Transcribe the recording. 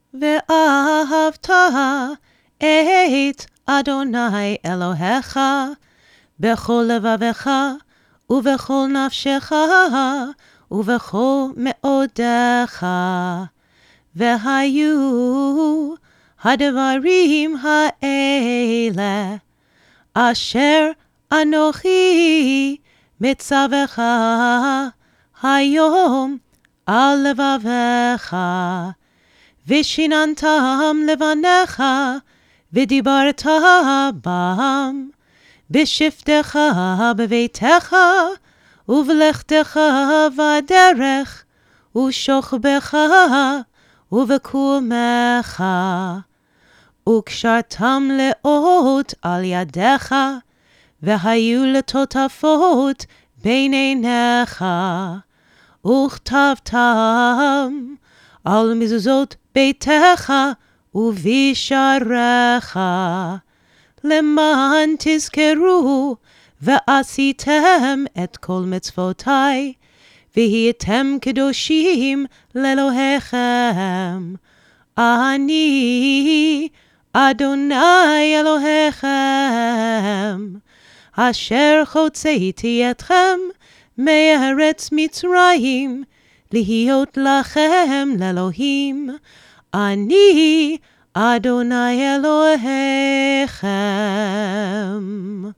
ואהבת את אדוני אלוהיך בכל לבבך ובכל נפשך ובכל מאודך. והיו הדברים האלה אשר אנוכי מצווך היום על לבבך, ושיננתם לבניך ודיברת בם בשבתך בביתך ובלכתך בדרך ושוכבך ובקומך, וקשרתם לאות על ידיך, והיו לטוטפות בין עיניך, וכתבתם על מזוזות ביתך ובשעריך, למען תזכרו ועשיתם את כל מצוותי, והייתם קדושים לאלוהיכם. אני אדוני אלוהיכם, אשר הוצאתי אתכם מארץ מצרים, להיות לכם לאלוהים. אני אדוני אלוהיכם.